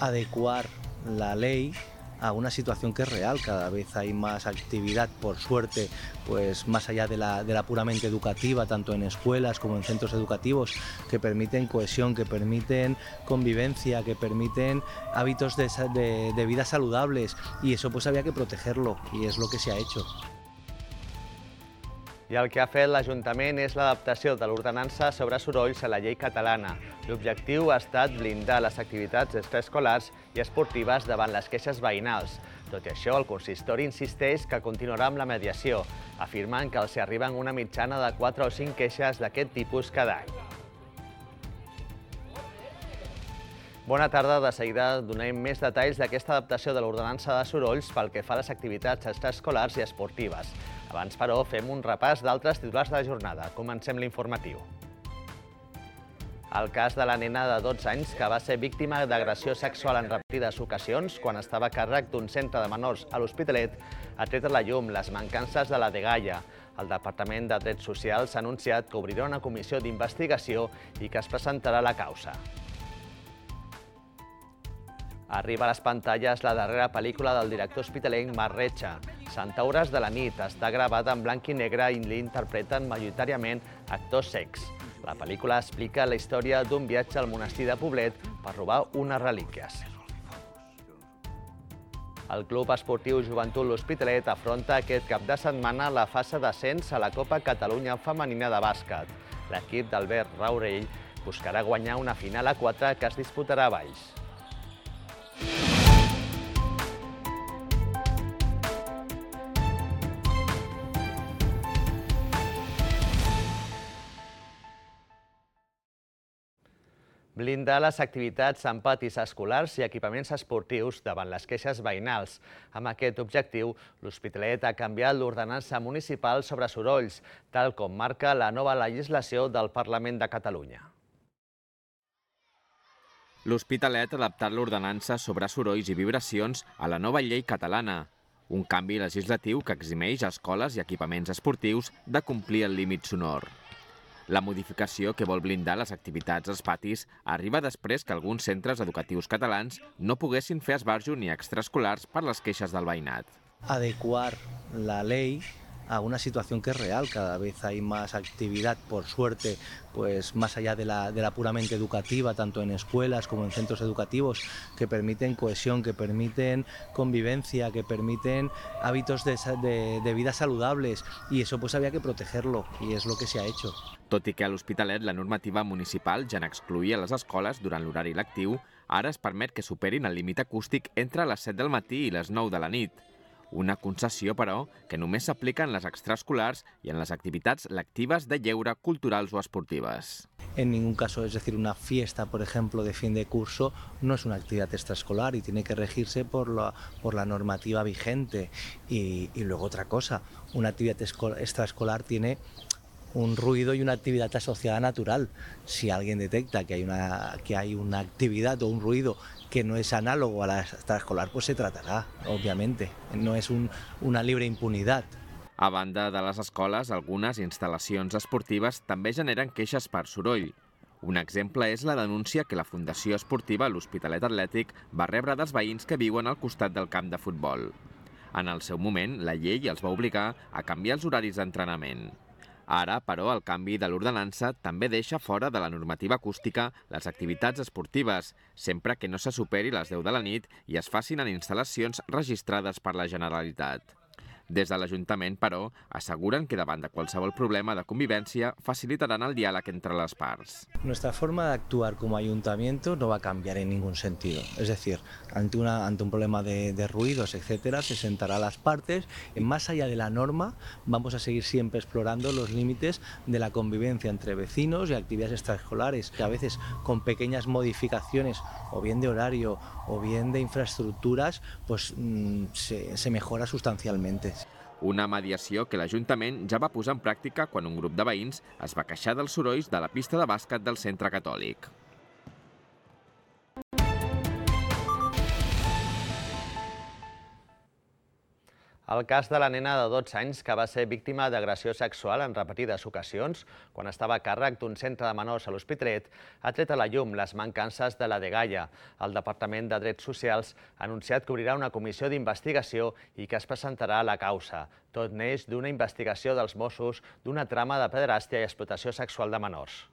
adecuar la ley a una situación que es real. Cada vez hay más actividad, por suerte, pues más allá de la puramente educativa, tanto en escuelas como en centros educativos, que permiten cohesión, que permiten convivencia, que permiten hábitos de vida saludables, y eso pues había que protegerlo, y es lo que se ha hecho. I el que ha fet l'Ajuntament és l'adaptació de l'ordenança sobre sorolls a la llei catalana. L'objectiu ha estat blindar les activitats extraescolars i esportives davant les queixes veïnals. Tot i això, el consistori insisteix que continuarà amb la mediació, afirmant que els hi arriben una mitjana de 4 o 5 queixes d'aquest tipus cada any. Bona tarda, de seguida donem més detalls d'aquesta adaptació de l'ordenança de sorolls pel que fa a les activitats extraescolars i esportives. Abans, però, fem un repàs d'altres titulars de la jornada. Comencem l'informatiu. El cas de la nena de 12 anys que va ser víctima d'agressió sexual en repetides ocasions quan estava a càrrec d'un centre de menors a l'Hospitalet ha tret a la llum les mancances de la dgaia. El Departament de Drets Socials ha anunciat que obrirà una comissió d'investigació i que es presentarà la causa. Arriba a les pantalles la darrera pel·lícula del director hospitalenc Marc Retxa. Centaures de la nit està gravada en blanc i negre i l'interpreten majoritàriament actors cecs. La pel·lícula explica la història d'un viatge al monestir de Poblet per robar unes relíquies. El Club Esportiu Joventut L'Hospitalet afronta aquest cap de setmana la fase d'ascens a la Copa Catalunya Femenina de Bàsquet. L'equip d'Albert Raurell buscarà guanyar una final a 4 que es disputarà a Valls. Blindar les activitats en patis escolars i equipaments esportius davant les queixes veïnals. Amb aquest objectiu, l'Hospitalet ha canviat l'ordenança municipal sobre sorolls, tal com marca la nova legislació del Parlament de Catalunya. L'Hospitalet ha adaptat l'ordenança sobre sorolls i vibracions a la nova llei catalana, un canvi legislatiu que eximeix escoles i equipaments esportius de complir el límit sonor. La modificació, que vol blindar les activitats als patis, arriba després que alguns centres educatius catalans no poguessin fer esbarjo ni extraescolars per les queixes del veïnat. Adecuar la ley a una situación que es real. Cada vez hay más actividad, por suerte, pues más allá de la puramente educativa, tanto en escuelas como en centros educativos, que permiten cohesión, que permiten convivencia, que permiten hábitos de vida saludables, y eso pues había que protegerlo, y es lo que se ha hecho. Tot i que a l'Hospitalet la normativa municipal ja n'excloïa les escoles durant l'horari lectiu, ara es permet que superin el límit acústic entre les 7 del matí i les 9 de la nit. Una concessió, però, que només s'aplica en les extraescolars i en les activitats lectives de lleure, culturals o esportives. En ningún caso, es decir, una fiesta, por ejemplo, de fin de curso no es una actividad extraescolar y tiene que regirse por la normativa vigente. Y luego otra cosa, una actividad extraescolar tiene un ruido y una actividad asociada natural. Si alguien detecta que hay una actividad o un ruido que no es análogo a la extraescolar, pues se tratará, obviamente. No es una libre impunidad. A banda de les escoles, algunes instal·lacions esportives també generen queixes per soroll. Un exemple és la denúncia que la Fundació Esportiva L'Hospitalet Atlètic va rebre dels veïns que viuen al costat del camp de futbol. En el seu moment, la llei els va obligar a canviar els horaris d'entrenament. Ara, però, el canvi de l'ordenança també deixa fora de la normativa acústica les activitats esportives, sempre que no se superi les 10 de la nit i es facin en instal·lacions registrades per la Generalitat. Des de l'Ajuntament, però, asseguren que davant de qualsevol problema de convivència facilitaran el diàleg entre les parts. Nuestra forma de actuar como ayuntamiento no va a cambiar en ningún sentido. Es decir, ante un problema de ruidos, etcétera, se sentará a las partes. Más allá de la norma, vamos a seguir siempre explorando los límites de la convivencia entre vecinos y actividades extraescolares, que a veces con pequeñas modificaciones, o bien de horario, o bien de infraestructuras, pues se mejora sustancialmente. Una mediació que l'Ajuntament ja va posar en pràctica quan un grup de veïns es va queixar dels sorolls de la pista de bàsquet del centre catòlic. El cas de la nena de 12 anys que va ser víctima d'agressió sexual en repetides ocasions quan estava a càrrec d'un centre de menors a l'Hospitalet ha tret a la llum les mancances de la dgaia. El Departament de Drets Socials ha anunciat que obrirà una comissió d'investigació i que es presentarà la causa. Tot neix d'una investigació dels Mossos d'una trama de pederàstia i explotació sexual de menors.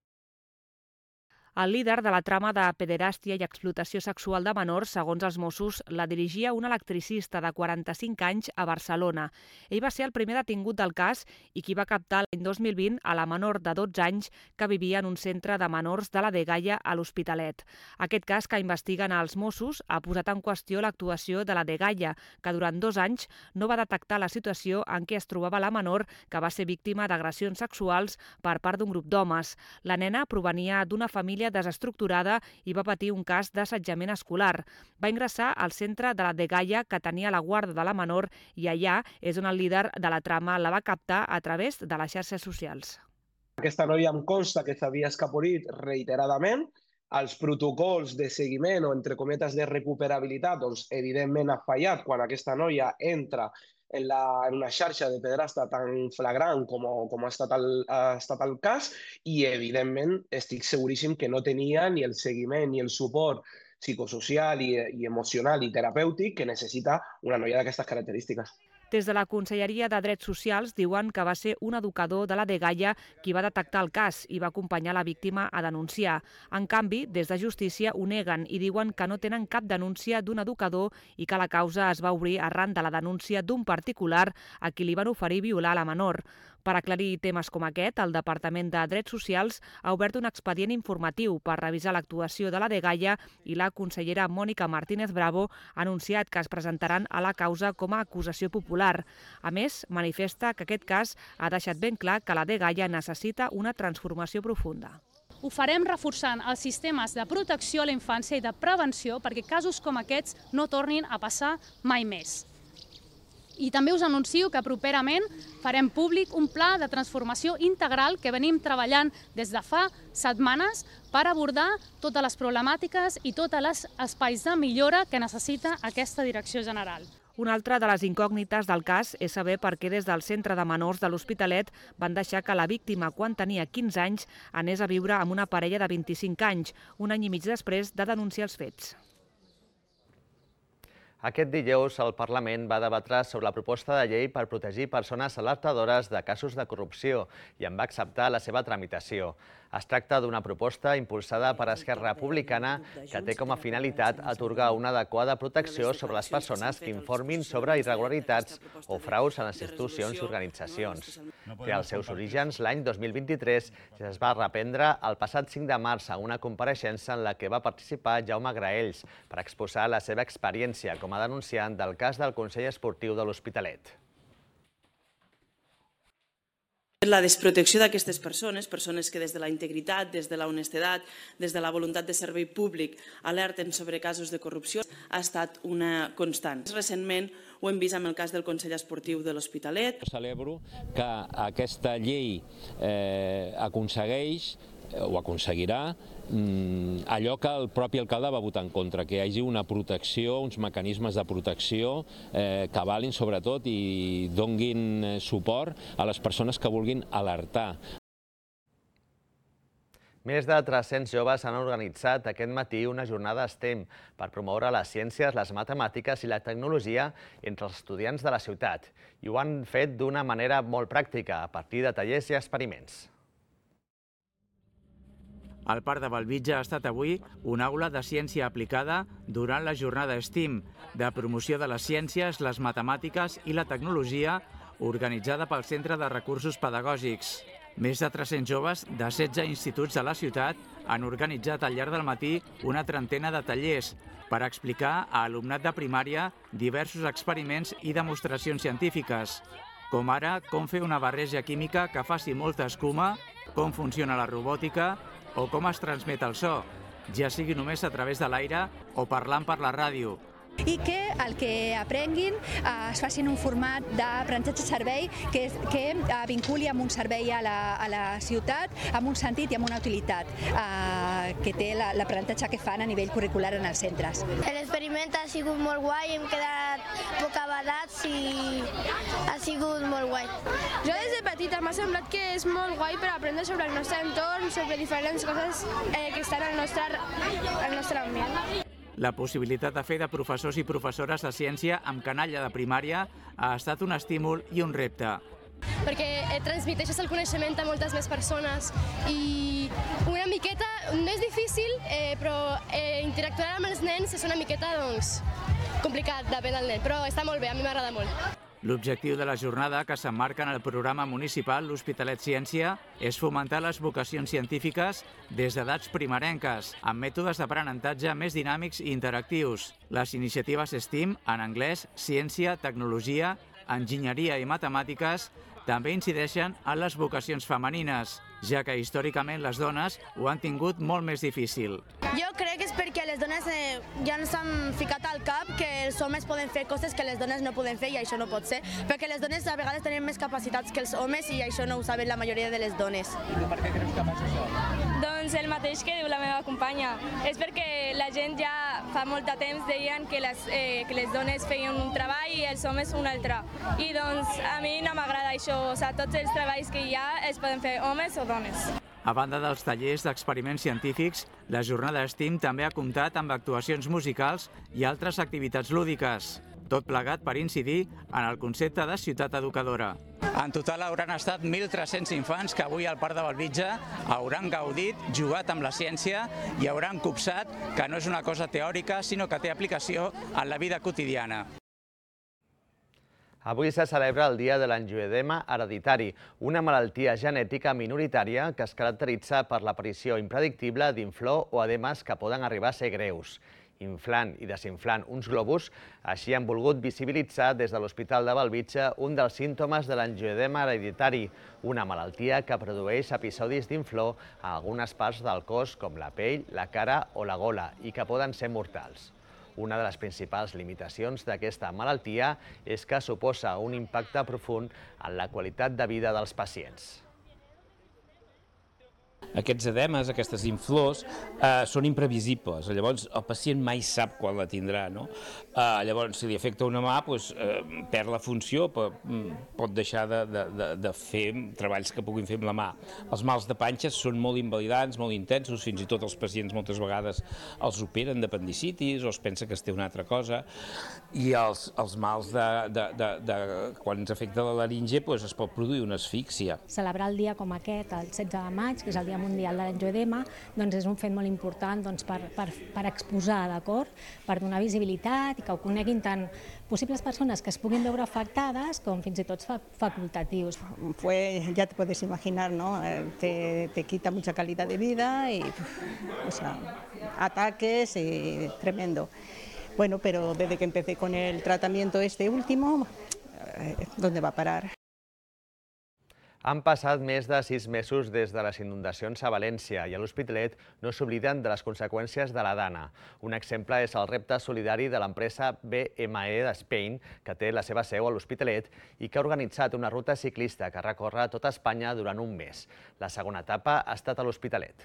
El líder de la trama de pederàstia i explotació sexual de menors, segons els Mossos, la dirigia un electricista de 45 anys a Barcelona. Ell va ser el primer detingut del cas i qui va captar l'any 2020 a la menor de 12 anys que vivia en un centre de menors de la dgaia a l'Hospitalet. Aquest cas que investiguen els Mossos ha posat en qüestió l'actuació de la dgaia, que durant 2 anys no va detectar la situació en què es trobava la menor que va ser víctima d'agressions sexuals per part d'un grup d'homes. La nena provenia d'una família desestructurada i va patir un cas d'assetjament escolar. Va ingressar al centre de la dgaia que tenia la guarda de la menor i allà és on el líder de la trama la va captar a través de les xarxes socials. Aquesta noia em consta que s'havia escapolit reiteradament. Els protocols de seguiment o, entre cometes, de recuperabilitat, doncs, evidentment ha fallat quan aquesta noia entra en una xarxa de pederasta tan flagrant com ha estat el cas i, evidentment, estic seguríssim que no tenia ni el seguiment ni el suport psicosocial i emocional i terapèutic que necessita una noia d'aquestes característiques. Des de la Conselleria de Drets Socials diuen que va ser un educador de la dgaia qui va detectar el cas i va acompanyar la víctima a denunciar. En canvi, des de Justícia ho neguen i diuen que no tenen cap denúncia d'un educador i que la causa es va obrir arran de la denúncia d'un particular a qui li van oferir violar la menor. Per aclarir temes com aquest, el Departament de Drets Socials ha obert un expedient informatiu per revisar l'actuació de la dgaia i la consellera Mònica Martínez Bravo ha anunciat que es presentaran a la causa com a acusació popular. A més, manifesta que aquest cas ha deixat ben clar que la dgaia necessita una transformació profunda. Ho farem reforçant els sistemes de protecció a la infància i de prevenció perquè casos com aquests no tornin a passar mai més. I també us anuncio que properament farem públic un pla de transformació integral que venim treballant des de fa setmanes per abordar totes les problemàtiques i tots els espais de millora que necessita aquesta direcció general. Una altra de les incògnites del cas és saber per què des del centre de menors de l'Hospitalet van deixar que la víctima, quan tenia 15 anys, anés a viure amb una parella de 25 anys, un any i mig després de denunciar els fets. Aquest dijous el Parlament va debatre sobre la proposta de llei per protegir persones alertadores de casos de corrupció i en va acceptar la seva tramitació. Es tracta d'una proposta impulsada per Esquerra Republicana que té com a finalitat atorgar una adequada protecció sobre les persones que informin sobre irregularitats o fraus en les institucions i organitzacions. Té els seus orígens l'any 2023 i es va reprendre el passat 5 de març a una compareixença en la que va participar Jaume Graells per exposar la seva experiència com a denunciant del cas del Consell Esportiu de l'Hospitalet. La desprotecció d'aquestes persones que des de la integritat, des de la honestedat, des de la voluntat de servei públic alerten sobre casos de corrupció ha estat una constant. Recentment ho hem vist amb el cas del Consell Esportiu de l'Hospitalet. Celebro que aquesta llei aconsegueix o aconseguirà allò que el propi alcalde va votar en contra, que hi hagi una protecció, uns mecanismes de protecció que valin sobretot i donguin suport a les persones que vulguin alertar. Més de 300 joves han organitzat aquest matí una jornada STEM per promoure les ciències, les matemàtiques i la tecnologia entre els estudiants de la ciutat. I ho han fet d'una manera molt pràctica, a partir de tallers i experiments. El Parc de Bellvitge ha estat avui una aula de ciència aplicada durant la jornada STEAM, de promoció de les ciències, les matemàtiques i la tecnologia, organitzada pel Centre de Recursos Pedagògics. Més de 300 joves de 16 instituts de la ciutat han organitzat al llarg del matí una trentena de tallers per explicar a alumnat de primària diversos experiments i demostracions científiques, com ara com fer una barreja química que faci molta escuma, com funciona la robòtica o com es transmet el so, ja sigui només a través de l'aire o parlant per la ràdio. i que el que aprenguin es faci en un format d'aprenentatge-servei que vinculi amb un servei a la ciutat, amb un sentit i amb una utilitat que té l'aprenentatge que fan a nivell curricular en els centres. L'experiment ha sigut molt guai, hem quedat bocabadats i ha sigut molt guai. Jo des de petita m'ha semblat que és molt guai per aprendre sobre el nostre entorn, sobre diferents coses que estan al nostre ambient. La possibilitat de fer de professors i professores de ciència amb canalla de primària ha estat un estímul i un repte. Perquè transmeteixes el coneixement a moltes més persones i una miqueta, no és difícil, però interactuar amb els nens és una miqueta complicat, depèn del nen, però està molt bé, a mi m'agrada molt. L'objectiu de la jornada, que s'emmarca en el programa municipal L'Hospitalet Ciència, és fomentar les vocacions científiques des d'edats primerenques, amb mètodes d'aprenentatge més dinàmics i interactius. Les iniciatives STEAM, en anglès, ciència, tecnologia, enginyeria i matemàtiques, també incideixen en les vocacions femenines, ja que històricament les dones ho han tingut molt més difícil. Jo crec que és perquè les dones ja no s'han ficat al cap que els homes poden fer coses que les dones no poden fer i això no pot ser, perquè les dones a vegades tenen més capacitats que els homes i això no ho saben la majoria de les dones. I per què creus que passa això? Doncs el mateix que diu la meva companya. És perquè la gent ja fa molt de temps deien que les dones feien un treball i els homes un altre. I doncs a mi no m'agrada això, tots els treballs que hi ha es poden fer homes o dones. A banda dels tallers d'experiments científics, la jornada STEAM també ha comptat amb actuacions musicals i altres activitats lúdiques, tot plegat per incidir en el concepte de ciutat educadora. En total hauran estat 1.300 infants que avui al Parc de Bellvitge hauran gaudit, jugat amb la ciència i hauran copsat que no és una cosa teòrica, sinó que té aplicació en la vida quotidiana. Avui se celebra el Dia de l'Angioedema hereditari, una malaltia genètica minoritària que es caracteritza per l'aparició impredictible d'inflor o edemes que poden arribar a ser greus. Inflant i desinflant uns globus, així han volgut visibilitzar des de l'Hospital de Bellvitge un dels símptomes de l'angioedema hereditari, una malaltia que produeix episodis d'inflor a algunes parts del cos com la pell, la cara o la gola i que poden ser mortals. Una de les principals limitacions d'aquesta malaltia és que suposa un impacte profund en la qualitat de vida dels pacients. Aquests edemes, aquestes inflors, són imprevisibles. Llavors, el pacient mai sap quan la tindrà. Llavors, si li afecta una mà, perd la funció, pot deixar de fer treballs que puguin fer amb la mà. Els mals de panxes són molt invalidants, molt intensos, fins i tot els pacients moltes vegades els operen d'apendicitis o es pensa que es té una altra cosa. I els mals quan ens afecta la laringe es pot produir una asfíxia. Celebrar el dia com aquest, el 16 de maig, que és el Dia Mundial de l'Angioedema, és un fet molt important per exposar, d'acord? Per donar visibilitat i que ho coneguin tant possibles persones que es puguin veure afectades com fins i tot facultatius. Ya te puedes imaginar, ¿no? Te quita mucha calidad de vida y ataques y tremendo. Bueno, pero desde que empecé con el tratamiento este último, ¿dónde va a parar? Han passat més de 6 mesos des de les inundacions a València i a l'Hospitalet no s'obliden de les conseqüències de la Dana. Un exemple és el repte solidari de l'empresa BME d'Spain, que té la seva seu a l'Hospitalet i que ha organitzat una ruta ciclista que recorre tota Espanya durant un mes. La segona etapa ha estat a l'Hospitalet.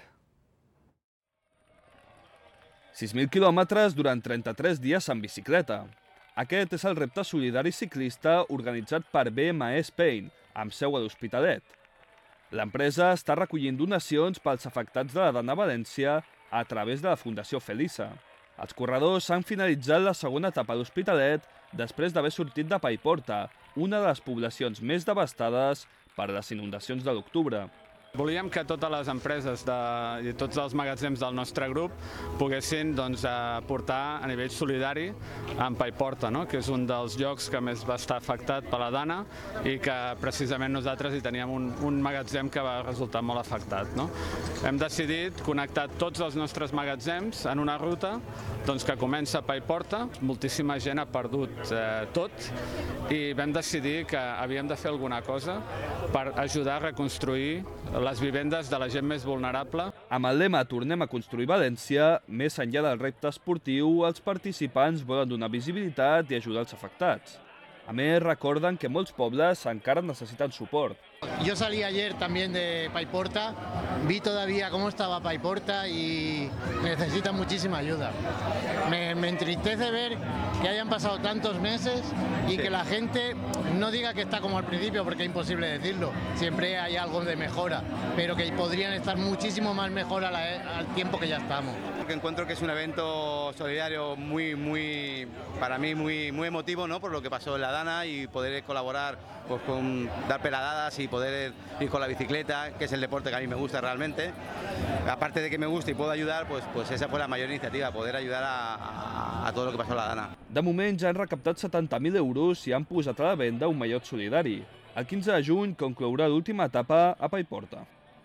6.000 quilòmetres durant 33 dies en bicicleta. Aquest és el repte solidari ciclista organitzat per BME Spain, amb seu a l'Hospitalet. L'empresa està recollint donacions pels afectats de la Dana a València a través de la Fundació Felisa. Els corredors han finalitzat la segona etapa a l'Hospitalet després d'haver sortit de Paiporta, una de les poblacions més devastades per les inundacions de l'octubre. Volíem que totes les empreses i tots els magatzems del nostre grup poguessin portar a nivell solidari en Paiporta, que és un dels llocs que més va estar afectat per la Dana i que precisament nosaltres hi teníem un magatzem que va resultar molt afectat. Hem decidit connectar tots els nostres magatzems en una ruta que comença a Paiporta. Moltíssima gent ha perdut tot i vam decidir que havíem de fer alguna cosa per ajudar a reconstruir les vivendes de la gent més vulnerable. Amb el lema Tornem a construir València, més enllà del repte esportiu, els participants volen donar visibilitat i ajudar els afectats. A més, recorden que molts pobles encara necessiten suport. Yo salí ayer también de Paiporta, vi todavía cómo estaba Paiporta y necesitan muchísima ayuda. Me entristece ver que hayan pasado tantos meses y que la gente no diga que está como al principio, porque es imposible decirlo. Siempre hay algo de mejora, pero que podrían estar muchísimo más mejor al tiempo que ya estamos. Porque encuentro que es un evento solidario para mí muy emotivo, ¿no? Por lo que pasó en la Dana y poder colaborar pues, con dar pedaladas y poder ir con la bicicleta, que es el deporte que a mí me gusta realmente. Aparte de que me gusta y puedo ayudar, pues esa fue la mayor iniciativa, poder ayudar a todo lo que pasó en la Dana. De moment ja han recaptat 70.000 euros i han posat a la venda un mallot solidari. El 15 de juny conclourà l'última etapa a Paiporta.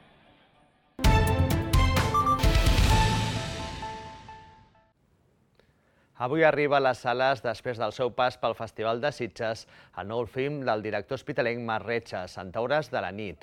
Avui arriba a les sales, després del seu pas pel Festival de Sitges, el nou film del director hospitalenc Marc Retxa, Centaures de la nit.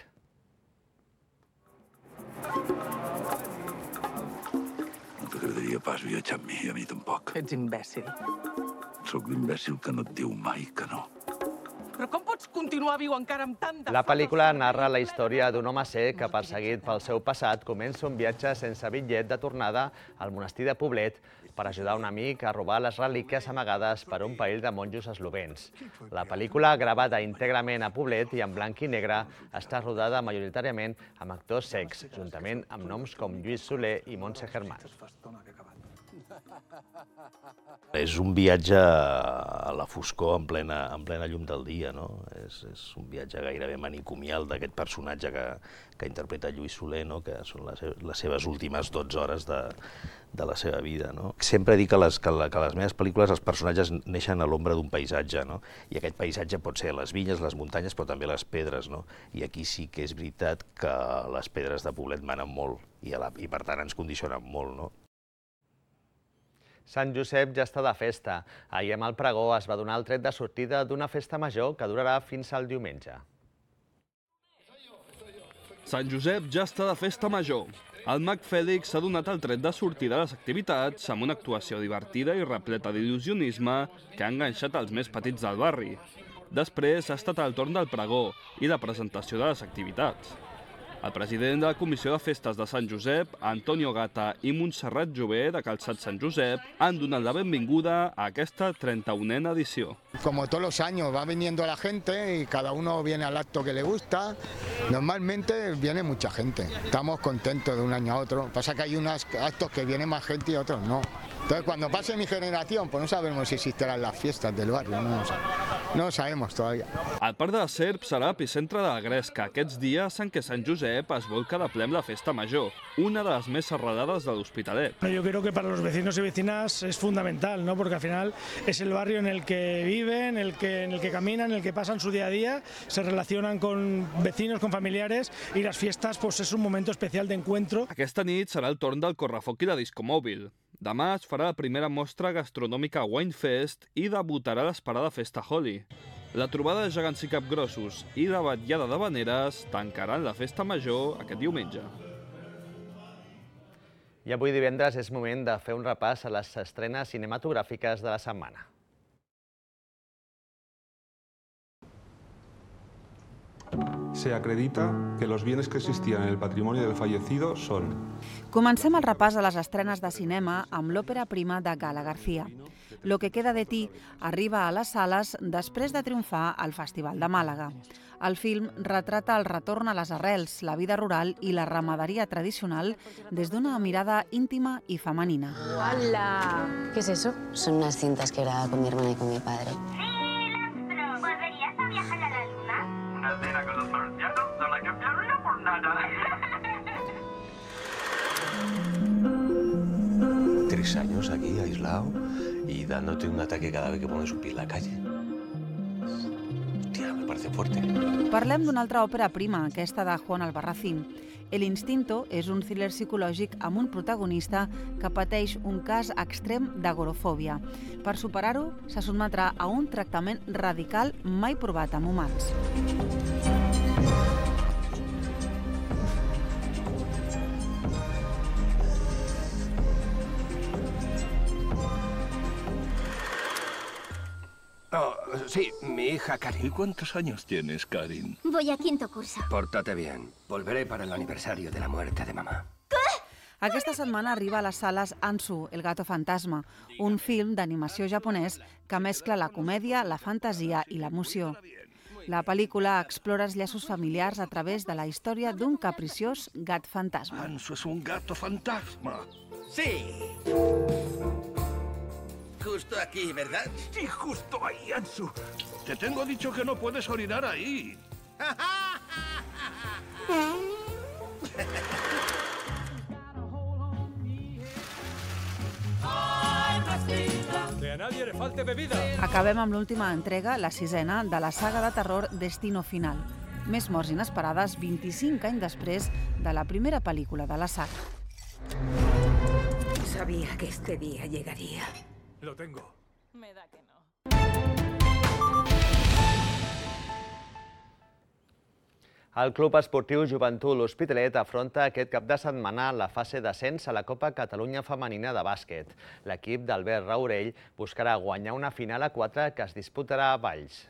No t'agradaria pas viatjar amb mi, a mi tampoc. Ets imbècil. Sóc l'imbècil que no et diu mai que no. Però com pots continuar viu encara amb tanta... La pel·lícula narra la història d'un home cec que, perseguit pel seu passat, comença un viatge sense bitllet de tornada al monestir de Poblet per ajudar un amic a robar les relíquies amagades per un parell de monjos eslovens. La pel·lícula, gravada íntegrament a Poblet i en blanc i negre, està rodada majoritàriament amb actors cecs, juntament amb noms com Lluís Soler i Montse Germán. És un viatge a la foscor en plena llum del dia, no? És un viatge gairebé manicomial d'aquest personatge que interpreta Lluís Soler, no? Que són les seves últimes 12 hores de la seva vida, no? Sempre dic que les meves pel·lícules els personatges neixen a l'ombra d'un paisatge, no? I aquest paisatge pot ser les vinyes, les muntanyes, però també les pedres, no? I aquí sí que és veritat que les pedres de Poblet manen molt i per tant ens condicionen molt, no? Sant Josep ja està de festa. Ahir amb el pregó es va donar el tret de sortida d'una festa major que durarà fins al diumenge. Sant Josep ja està de festa major. El mag Fèlix s'ha donat el tret de sortida de les activitats amb una actuació divertida i repleta d'il·lusionisme que ha enganxat els més petits del barri. Després ha estat el torn del pregó i de presentació de les activitats. El president de la Comissió de Festes de Sant Josep, Antonio Gata, i Montserrat Jové, de Calçat Sant Josep, han donat la benvinguda a aquesta 31a edició. Como todos los años va viniendo la gente y cada uno viene al acto que le gusta. Normalmente viene mucha gente. Estamos contentos de un año a otro. Pasa que hay unos actos que viene más gente y otros no. Entonces, cuando pase mi generación, pues no sabemos si existirán las fiestas del barrio, no lo sabemos todavía. El Parc de la Serp serà l'epicentre de la gresca aquests dies en què Sant Josep es volca de ple amb la festa major, una de les més arrelades de l'Hospitalet. Yo creo que para los vecinos y vecinas es fundamental, ¿no? Porque al final es el barrio en el que viven, en el que caminan, en el que pasan su día a día, se relacionan con vecinos, con familiares, y las fiestas pues es un momento especial de encuentro. Aquesta nit serà el torn del correfoc i de discomòbil. Demà es farà la primera mostra gastronòmica Wine Fest i debutarà l'esperada Festa Holly. La trobada de gegants i capgrossos i la vetllada d'havaneres tancaran la festa major aquest diumenge. I avui divendres és moment de fer un repàs a les estrenes cinematogràfiques de la setmana. Se acredita que los bienes que existían en el patrimonio del fallecido son... Comencem el repàs a les estrenes de cinema amb l'òpera prima de Gala García. Lo que queda de ti arriba a les sales després de triomfar al Festival de Màlaga. El film retrata el retorn a les arrels, la vida rural i la ramaderia tradicional des d'una mirada íntima y femenina. ¡Hala! ¿Qué es eso? Son unas cintas que grababa con mi hermana y con mi padre. ¿Volverías a viajar a la luna? Una cena con los marcianos no la cambiaría por nada. 3 años aquí, aislado, y dándote un ataque cada vez que pones un pie en la calle. Hòstia, me parece fuerte. Parlem d'una altra òpera prima, aquesta de Juan Albarracín. El Instinto és un thriller psicològic amb un protagonista que pateix un cas extrem d'agorofòbia. Per superar-ho, se sotmetrà a un tractament radical mai provat amb humans. Sí, mi hija Karin. ¿Y cuántos años tienes, Karin? Voy a quinto curso. Pórtate bien. Volveré para el aniversario de la muerte de mamá. Aquesta setmana arriba a les sales Ansu, el gato fantasma, un film d'animació japonès que mescla la comèdia, la fantasia i l'emoció. La pel·lícula explora els llaços familiars a través de la història d'un capriciós gat fantasma. Ansu es un gato fantasma. Sí. Justo aquí, ¿verdad? Sí, justo ahí, Ansu. Te tengo dicho que no puedes orinar ahí. Que a nadie le falte bebida. Acabem amb l'última entrega, la sisena, de la saga de terror Destino Final. Més morts inesperades 25 anys després de la primera pel·lícula de la saga. Sabía que este día llegaría. Lo tengo. Me da que no. El Club Esportiu Joventut L'Hospitalet afronta aquest cap de setmana la fase d'ascens a la Copa Catalunya Femenina de bàsquet. L'equip d'Albert Raurell buscarà guanyar una final a 4 que es disputarà a Valls.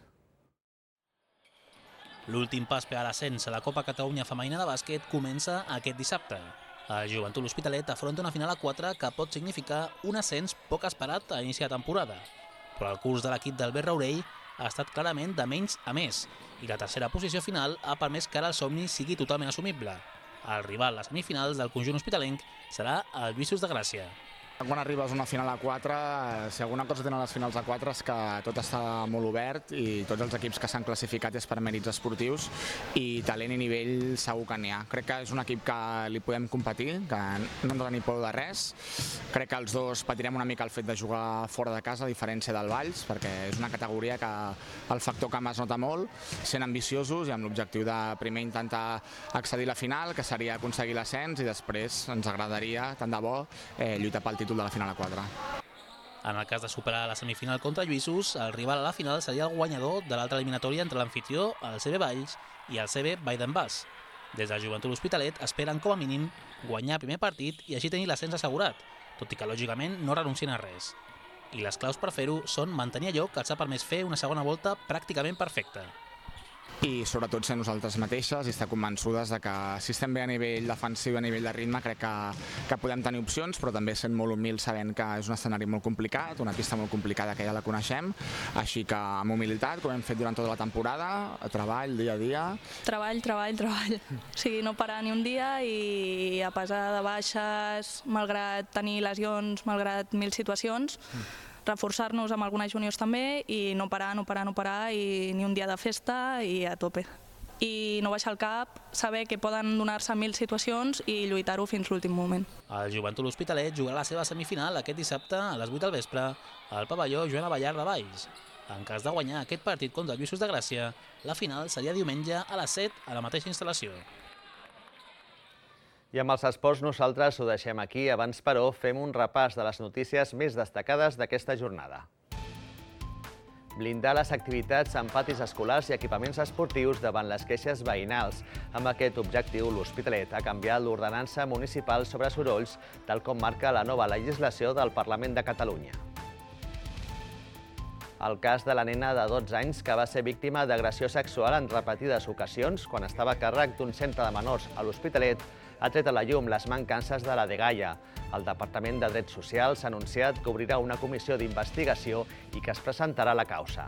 L'últim pas per a l'ascens a la Copa Catalunya Femenina de bàsquet comença aquest dissabte. El Joventut L'Hospitalet afronta una final a 4 que pot significar un ascens poc esperat a inici de temporada. Però el curs de l'equip d'Albert Raurell ha estat clarament de menys a més i la tercera posició final ha permès que ara el somni sigui totalment assumible. El rival a semifinals del conjunt hospitalenc serà el Lluïsos de Gràcia. Quan arribes a una final a 4, si alguna cosa tenen les finals a 4 és que tot està molt obert i tots els equips que s'han classificat és per mèrits esportius i talent i nivell segur que n'hi ha. Crec que és un equip que li podem competir, que no ens ni por de res. Crec que els dos patirem una mica el fet de jugar fora de casa, a diferència del Valls, perquè és una categoria que el factor camp es nota molt, sent ambiciosos i amb l'objectiu de primer intentar accedir a la final, que seria aconseguir l'ascens, i després ens agradaria, tant de bo, lluitar pel títol de la final a 4. En el cas de superar la semifinal contra Lluïsos, el rival a la final seria el guanyador de l'altra eliminatòria entre l'anfitrió, el CB Valls, i el CB Vall d'en Bas. Des del Joventut L'Hospitalet esperen com a mínim guanyar el primer partit i així tenir l'ascens assegurat, tot i que lògicament no renuncien a res. I les claus per fer-ho són mantenir allò que els ha permès fer una segona volta pràcticament perfecta. I sobretot ser nosaltres mateixes i estar convençudes de que si estem bé a nivell defensiu i a nivell de ritme crec que podem tenir opcions, però també sent molt humils sabent que és un escenari molt complicat, una pista molt complicada que ja la coneixem, així que amb humilitat, com hem fet durant tota la temporada, treball dia a dia. Treball. O sigui, no parar ni un dia i a pesar de baixes, malgrat tenir lesions, malgrat 1000 situacions, reforçar-nos amb algunes juniors també i no parar i ni un dia de festa i a tope. I no baixar el cap, saber que poden donar-se 1000 situacions i lluitar-ho fins l'últim moment. El Joventut L'Hospitalet jugarà la seva semifinal aquest dissabte a les 8 del vespre al pavelló Joan Abellar de Valls. En cas de guanyar aquest partit contra el Lluïsos de Gràcia, la final seria diumenge a les 7 a la mateixa instal·lació. I amb els esports nosaltres ho deixem aquí. Abans, però, fem un repàs de les notícies més destacades d'aquesta jornada. Blindar les activitats en patis escolars i equipaments esportius davant les queixes veïnals. Amb aquest objectiu, l'Hospitalet ha canviat l'ordenança municipal sobre sorolls, tal com marca la nova legislació del Parlament de Catalunya. El cas de la nena de 12 anys que va ser víctima d'agressió sexual en repetides ocasions quan estava a càrrec d'un centre de menors a l'Hospitalet ha tret a la llum les mancances de la dgaia. El Departament de Drets Socials ha anunciat que obrirà una comissió d'investigació i que es presentarà la causa.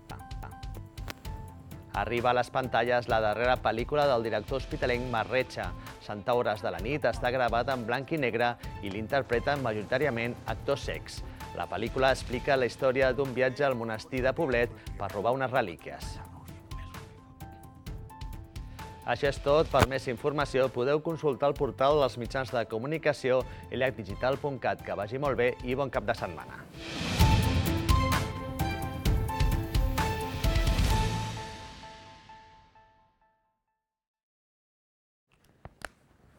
Arriba a les pantalles la darrera pel·lícula del director hospitalenc Marretxa. Centaures de la nit està gravat en blanc i negre i l'interpreten majoritàriament actors cecs. La pel·lícula explica la història d'un viatge al monestir de Poblet per robar unes relíquies. Això és tot. Per més informació podeu consultar el portal dels mitjans de comunicació elecdigital.cat. Que vagi molt bé i bon cap de setmana.